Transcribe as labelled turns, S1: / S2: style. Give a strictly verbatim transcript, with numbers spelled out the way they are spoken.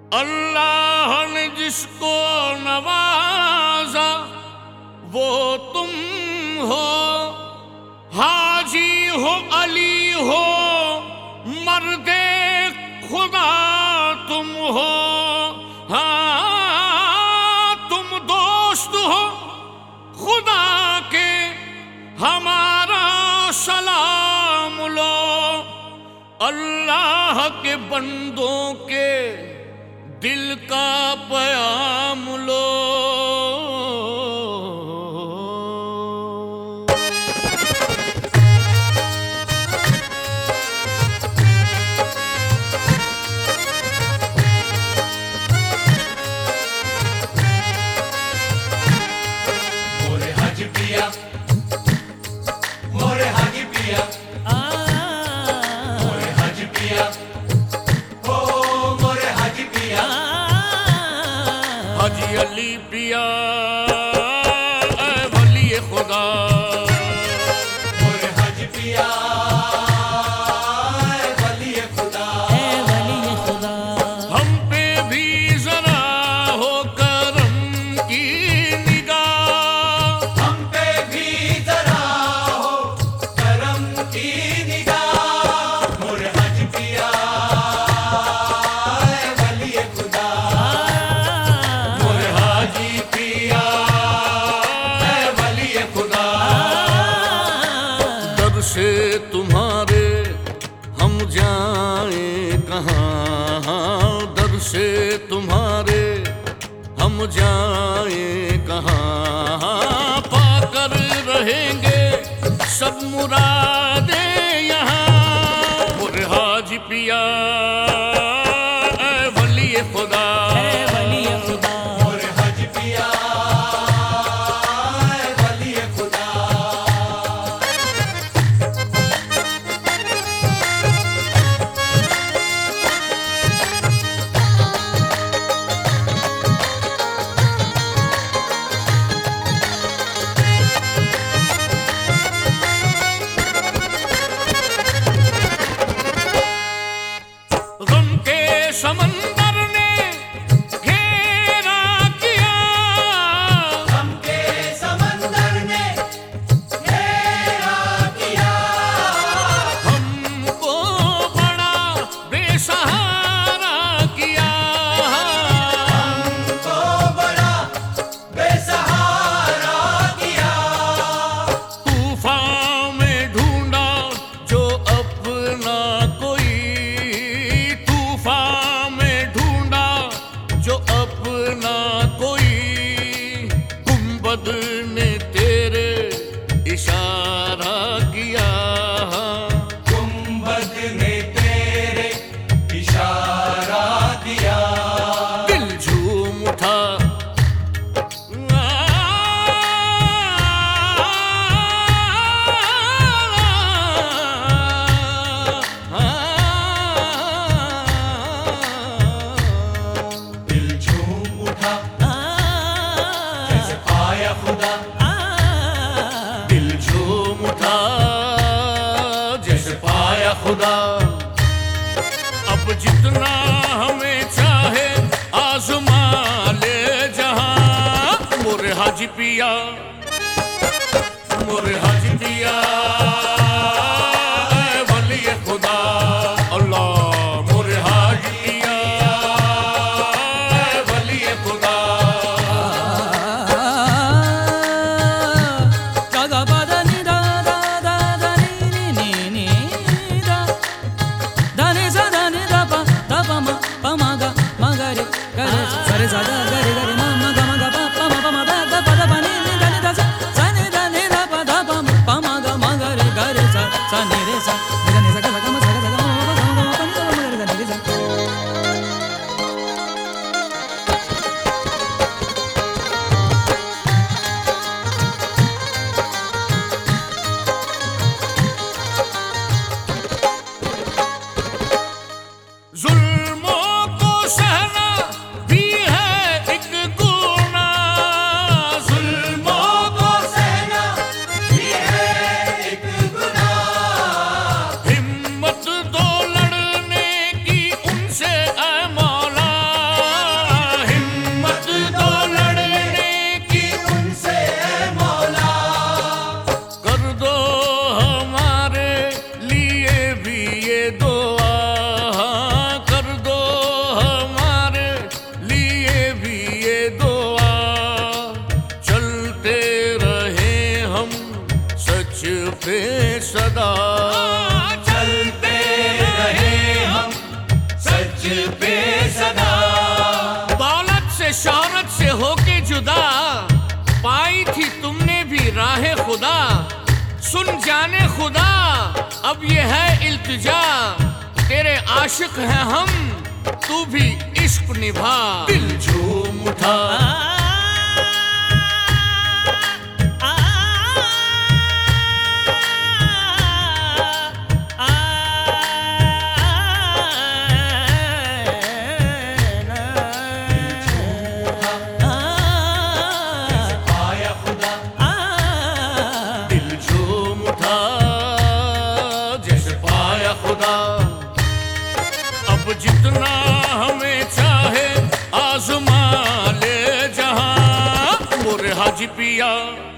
S1: अल्लाह ने जिसको नवाजा वो तुम हो, हाजी हो अली हो मर्दे खुदा तुम हो। हाँ तुम दोस्त हो खुदा के, हमारा सलाम लो। अल्लाह के बंदों के दिल का प्याम लो।
S2: मोरे हाजी पिया, मोरे हाजी पिया, मोरे हाजी पिया, ओ मोरे हाजी पिया,
S1: हाजी अली पिया ऐ वली खुदा।
S2: मोरे हाजी पिया, ऐ वली खुदा,
S3: ऐ वली खुदा।
S1: हम पे भी जरा हो करम की निगाह,
S2: हम पे भी जरा हो करम की निगाह। मोरे हाजी पिया, ऐ वली खुदा, मोरे हाजी पिया, ऐ वली खुदा।
S1: दर से तुम्हारे हम जाए कहाँ, दर से तुम्हारे हम जाए कहाँ। पाकर रहेंगे सब मुरादे यहाँ। मोरे हाजी पिया ऐ वली खुदा,
S3: ऐ वली खुदा।
S2: मोरे हाजी पिया, ऐ वली खुदा।
S1: गम के समंदर ने घेरा किया,
S2: गम के समंदर ने घेरा किया।
S1: हमको बड़ा बेसहारा किया।
S2: हमको बड़ा बेसहारा किया।
S1: तूफान में ढूंढा जो अपना कोई, तूफान में ढूंढा जो अपना कोई। गुंबद ने तेरे इशारा किया,
S2: गुंबद ने तेरे इशारा दिया।
S1: दिल झूम उठा
S2: दिल झूम उठा जैसे पाया खुदा।
S1: दिल झूम उठा जैसे पाया खुदा। अब जितना हमें चाहे आजमा ले जहां। मोरे हाजी पिया, मोरे हाजी पिया ऐ वली खुदा। अल्लाह मोरे हाजी पिया ऐ वली खुदा।
S3: गा गा दा नी दा दा दा दा नी नी नी नी दा दा नी सा दा नी दा पा दा पा मा पा मा गा मा गा रे गा रे सा रे सा गा गा रे गा रे मा मा गा मा गा पा पा मा पा मा दा दा पा दा पा नी नी दा नी दा सा सा नी दा नी दा पा दा पा मा पा मा गा मा गा रे गा रे सा सा नी रे सा नी दा नी सा गा सा गा मा सा गा सा गा मा मा गा मा गा मा पा नी दा मा गा रे सा नी रे सा।
S1: जुल्मों को सहना भी है खुदा, सुन जाने खुदा, अब ये है इल्तिजा, तेरे आशिक हैं हम, तू भी इश्क निभा। दिल झूम उठा, अब जितना हमें चाहे आज़मा ले जहां, मोरे हाजी पिया।